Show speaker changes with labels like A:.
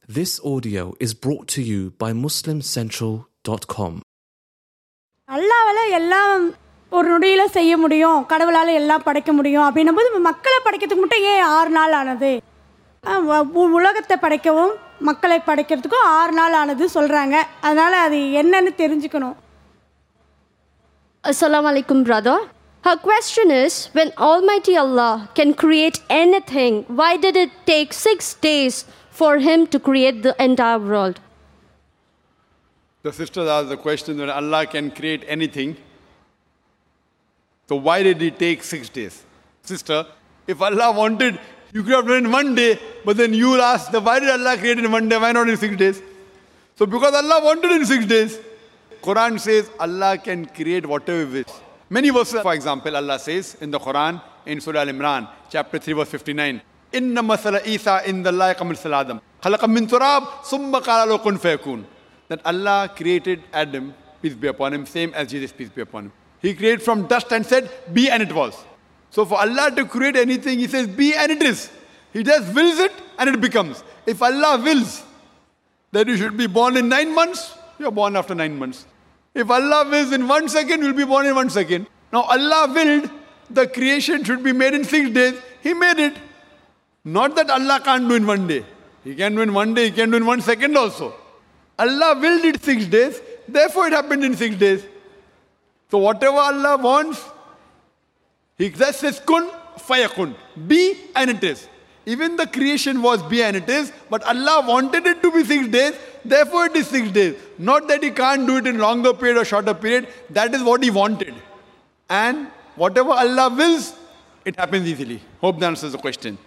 A: This audio is brought to you by MuslimCentral.com.
B: அல்லாவால் எல்லாம் ஒரு நொடியில் செய்ய முடியும், கடவுளால் எல்லாம் படைக்க முடியும் அப்படின்னும் போது மக்களை படைக்கிறதுக்கு மட்டும் ஏன் 6 நாள் ஆனது? உலகத்தை படைக்கவும் மக்களை படைக்கிறதுக்கும் 6 நாள் ஆனது சொல்கிறாங்க. அதனால் அது என்னன்னு தெரிஞ்சுக்கணும்.
C: Assalamu alaikum, brother. Her question is, when Almighty Allah can create anything, why did it take 6 days for Him to create the entire world?
D: The sister asked the question that Allah can create anything. So why did it take 6 days? Sister, if Allah wanted, you could have done it in 1 day, but then you will ask, why did Allah create it in 1 day? Why not in 6 days? So because Allah wanted it in 6 days, Quran says Allah can create whatever He wishes. Many verses, for example, Allah says in the Quran, in Surah Al-Imran, chapter 3, verse 59, Inna masala Isa indallahi kamisal Adam. Khalaqa min turab, summa qala lahu kun fayakun. That Allah created Adam, peace be upon him, same as Jesus, peace be upon him. He created from dust and said, be, and it was. So for Allah to create anything, He says, be, and it is. He just wills it, and it becomes. If Allah wills that you should be born in 9 months, you are born after 9 months. If Allah wills in 1 second, you will be born in 1 second. Now Allah willed the creation should be made in 6 days. He made it. Not that Allah can't do in 1 day. He can do in 1 day, He can do in 1 second also. Allah willed it 6 days, therefore it happened in 6 days. So whatever Allah wants, He just says kun fayakun. Be, and it is. Even the creation was be, and it is, but Allah wanted it to be 6 days, therefore it is 6 days. Not that He can't do it in longer period or shorter period. That is what He wanted. And whatever Allah wills, it happens easily. Hope that answers the question.